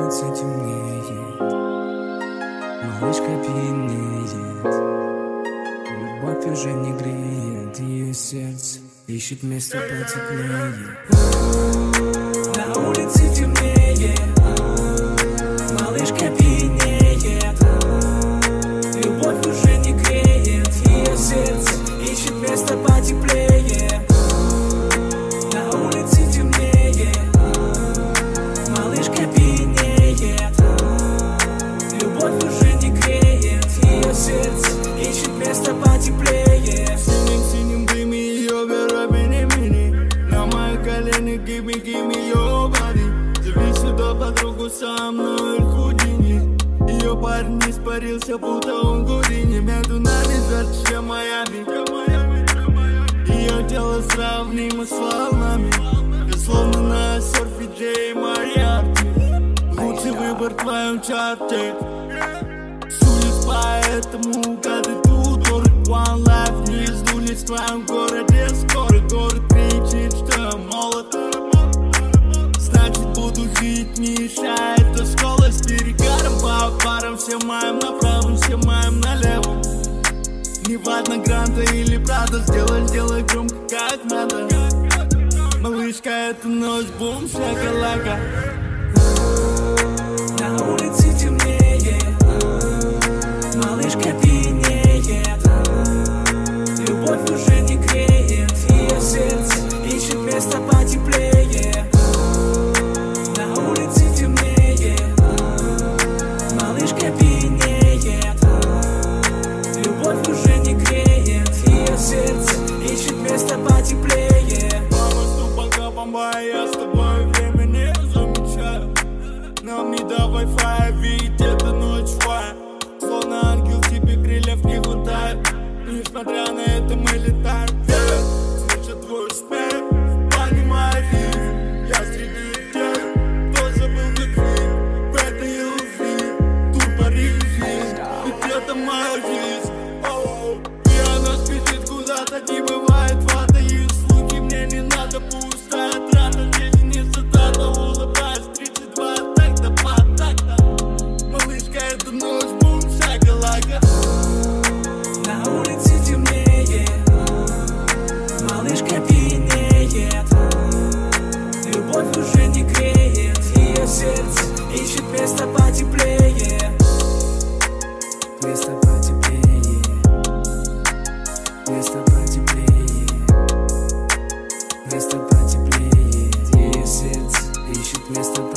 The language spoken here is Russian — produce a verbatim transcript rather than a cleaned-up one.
улице темнеет, малышка пьянеет. Любовь уже не греет, ее сердце ищет место потеплее. На улице темнеет, малышка пьянеет. Любовь уже не греет, ее сердце ищет место потеплее. На улице темнеет, малышка пьянеет. Любовь уже не греет, ее сердце ищет место потеплее. В синем-синем дыме ее вера мини-мини. На мои колени give me, give me your body. Зови сюда подругу со мной Худини. Ее парень не испарился, будто он Гудини. Между нами жарче, чем Майами. Ее тело сравнимо с волнами. Я словно на серфе Джей Мариарти. Лучший выбор в твоем чарте. С улиц, поэтому, когда ты тут, город One Life не сдулись в твоем городе. Скоро город кричит, что я молод. Значит, буду жить, не мешает то школа с перегаром. По парам все маем на правом, все маем на левом. Неважно, гранта или брата, сделай, сделай громко, как надо. Малышка, это ночь, бум, шакалака. На улице темнеет, малышка пьянеет. Любовь уже не греет, ее сердце ищет место потеплее. На улице темнеет, малышка пьянеет. Любовь уже не греет, ее сердце ищет место потеплее. Мама, что пока бомба, я с тобой время не замечаю. Нам не до Wi-Fi, ведь это ночь фая. Словно ангел, тебе крыльев не хватает. Несмотря на это мы летаем вверх. Слышит твой смех, понимаю риф. Я среди тех, кто забыл как жить. В этой иллюзии, тур Париж. Ведь это моя жизнь. Оу. И она спешит куда-то, не бывает вата. И слухи мне не надо, пустая трата. Здесь не цитата, улыбаюсь, тридцать два такта по такта. Малышка, это ночь, бум, шакалака. На улице темнеет, малышка пьянеет. Любовь уже не греет, ее сердце ищет место потеплее. Место потеплее, место потеплее, место потеплее. Ее сердце ищет место